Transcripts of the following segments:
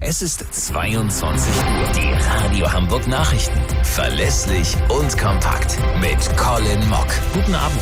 Es ist 22 Uhr. Die Radio Hamburg Nachrichten. Verlässlich und kompakt. Mit Colin Mock. Guten Abend.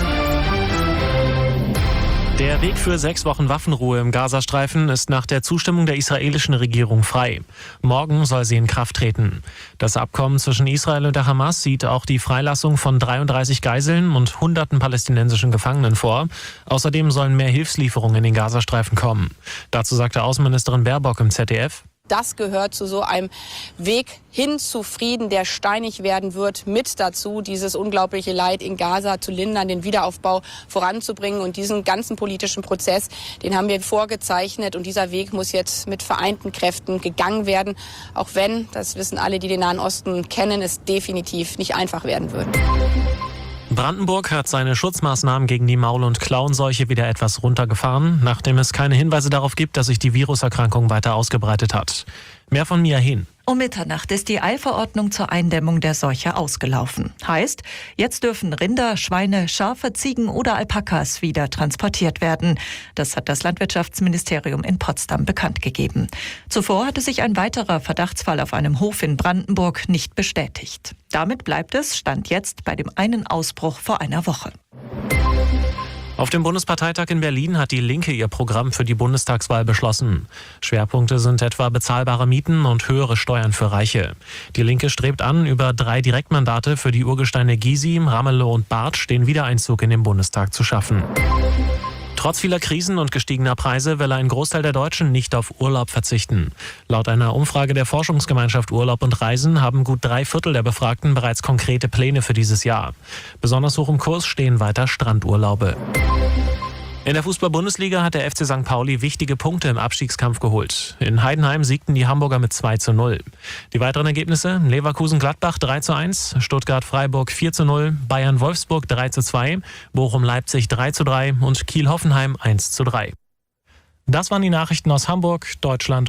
Der Weg für 6 Wochen Waffenruhe im Gazastreifen ist nach der Zustimmung der israelischen Regierung frei. Morgen soll sie in Kraft treten. Das Abkommen zwischen Israel und der Hamas sieht auch die Freilassung von 33 Geiseln und hunderten palästinensischen Gefangenen vor. Außerdem sollen mehr Hilfslieferungen in den Gazastreifen kommen. Dazu sagte Außenministerin Baerbock im ZDF: Das gehört zu so einem Weg hin zu Frieden, der steinig werden wird, mit dazu, dieses unglaubliche Leid in Gaza zu lindern, den Wiederaufbau voranzubringen. Und diesen ganzen politischen Prozess, den haben wir vorgezeichnet. Und dieser Weg muss jetzt mit vereinten Kräften gegangen werden. Auch wenn, das wissen alle, die den Nahen Osten kennen, es definitiv nicht einfach werden wird. Brandenburg hat seine Schutzmaßnahmen gegen die Maul- und Klauenseuche wieder etwas runtergefahren, nachdem es keine Hinweise darauf gibt, dass sich die Viruserkrankung weiter ausgebreitet hat. Mehr von Mia Hehn. Um Mitternacht ist die Eilverordnung zur Eindämmung der Seuche ausgelaufen. Heißt, jetzt dürfen Rinder, Schweine, Schafe, Ziegen oder Alpakas wieder transportiert werden. Das hat das Landwirtschaftsministerium in Potsdam bekannt gegeben. Zuvor hatte sich ein weiterer Verdachtsfall auf einem Hof in Brandenburg nicht bestätigt. Damit bleibt es, Stand jetzt, bei dem einen Ausbruch vor einer Woche. Auf dem Bundesparteitag in Berlin hat die Linke ihr Programm für die Bundestagswahl beschlossen. Schwerpunkte sind etwa bezahlbare Mieten und höhere Steuern für Reiche. Die Linke strebt an, über 3 Direktmandate für die Urgesteine Gysi, Ramelow und Bartsch den Wiedereinzug in den Bundestag zu schaffen. Trotz vieler Krisen und gestiegener Preise will ein Großteil der Deutschen nicht auf Urlaub verzichten. Laut einer Umfrage der Forschungsgemeinschaft Urlaub und Reisen haben gut 3/4 der Befragten bereits konkrete Pläne für dieses Jahr. Besonders hoch im Kurs stehen weiter Strandurlaube. In der Fußball-Bundesliga hat der FC St. Pauli wichtige Punkte im Abstiegskampf geholt. In Heidenheim siegten die Hamburger mit 2:0. Die weiteren Ergebnisse: Leverkusen-Gladbach 3:1, Stuttgart-Freiburg 4:0, Bayern-Wolfsburg 3:2, Bochum-Leipzig 3:3 und Kiel-Hoffenheim 1:3. Das waren die Nachrichten aus Hamburg, Deutschland